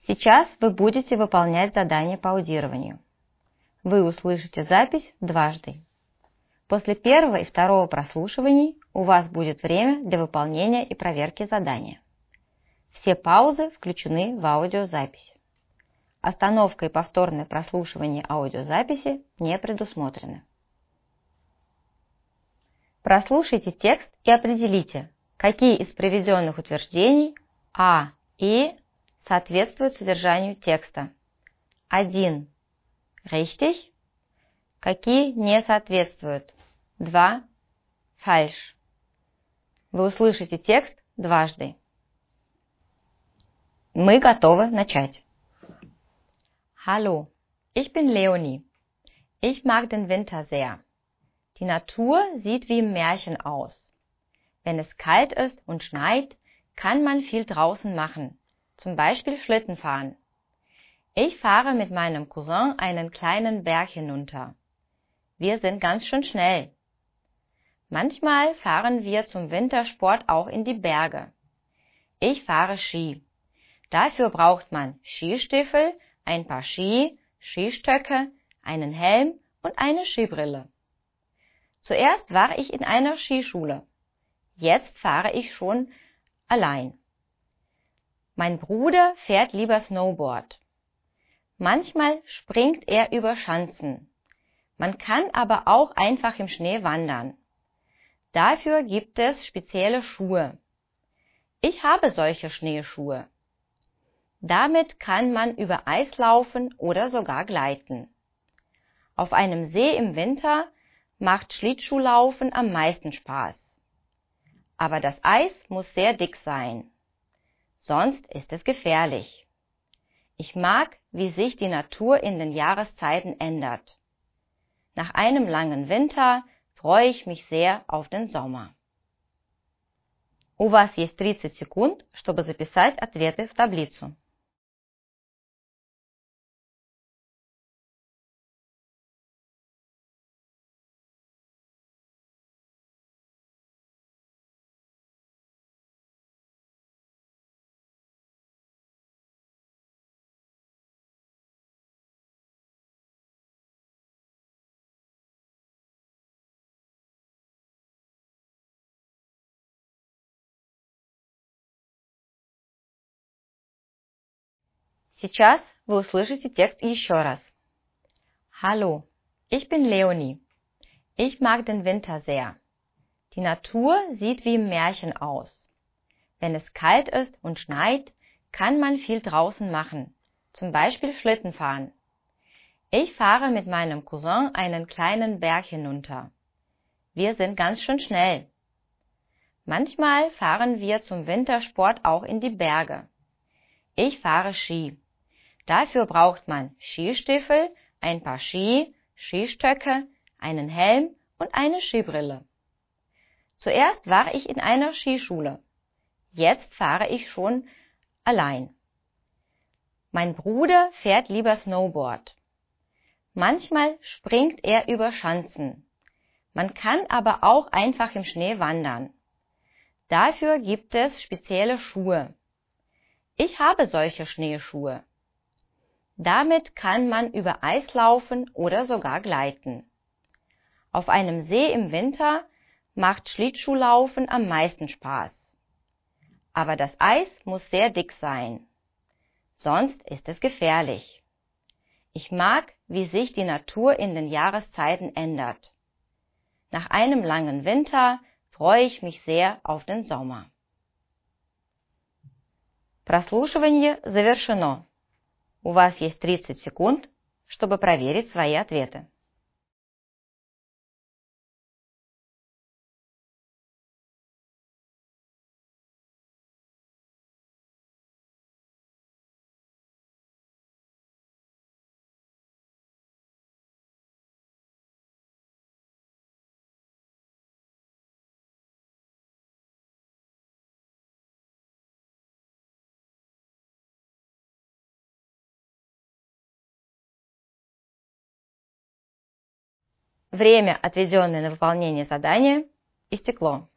Сейчас вы будете выполнять задание по аудированию. Вы услышите запись дважды. После первого и второго прослушиваний у вас будет время для выполнения и проверки задания. Все паузы включены в аудиозапись. Остановка и повторное прослушивание аудиозаписи не предусмотрены. Прослушайте текст и определите, какие из приведенных утверждений А и соответствуют содержанию текста. 1. Richtig. Какие не соответствуют. 2. Falsch. Вы услышите текст дважды. Мы готовы начать. Hallo, ich bin Leonie. Ich mag den Winter sehr. Die Natur sieht wie im Märchen aus. Wenn es kalt ist und schneit, kann man viel draußen machen, zum Beispiel Schlitten fahren. Ich fahre mit meinem Cousin einen kleinen Berg hinunter. Wir sind ganz schön schnell. Manchmal fahren wir zum Wintersport auch in die Berge. Ich fahre Ski. Dafür braucht man Skistiefel, ein paar Ski, Skistöcke, einen Helm und eine Skibrille. Zuerst war ich in einer Skischule. Jetzt fahre ich schon allein. Mein Bruder fährt lieber Snowboard. Manchmal springt er über Schanzen. Man kann aber auch einfach im Schnee wandern. Dafür gibt es spezielle Schuhe. Ich habe solche Schneeschuhe. Damit kann man über Eis laufen oder sogar gleiten. Auf einem See im Winter macht Schlittschuhlaufen am meisten Spaß. Aber das Eis muss sehr dick sein. Sonst ist es gefährlich. Ich mag, wie sich die Natur in den Jahreszeiten ändert. Nach einem langen Winter freue ich mich sehr auf den Sommer. У вас есть 30 секунд, чтобы записать ответы в таблицу. Сейчас вы услышите текст еще раз. Hallo, ich bin Leonie. Ich mag den Winter sehr. Die Natur sieht wie im Märchen aus. Wenn es kalt ist und schneit, kann man viel draußen machen, zum Beispiel Schlitten fahren. Ich fahre mit meinem Cousin einen kleinen Berg hinunter. Wir sind ganz schön schnell. Manchmal fahren wir zum Wintersport auch in die Berge. Ich fahre Ski. Dafür braucht man Skistiefel, ein paar Ski, Skistöcke, einen Helm und eine Skibrille. Zuerst war ich in einer Skischule. Jetzt fahre ich schon allein. Mein Bruder fährt lieber Snowboard. Manchmal springt er über Schanzen. Man kann aber auch einfach im Schnee wandern. Dafür gibt es spezielle Schuhe. Ich habe solche Schneeschuhe. Damit kann man über Eis laufen oder sogar gleiten. Auf einem See im Winter macht Schlittschuhlaufen am meisten Spaß. Aber das Eis muss sehr dick sein. Sonst ist es gefährlich. Ich mag, wie sich die Natur in den Jahreszeiten ändert. Nach einem langen Winter freue ich mich sehr auf den Sommer. Прослушивание завершено. У вас есть 30 секунд, чтобы проверить свои ответы. Время, отведенное на выполнение задания, истекло.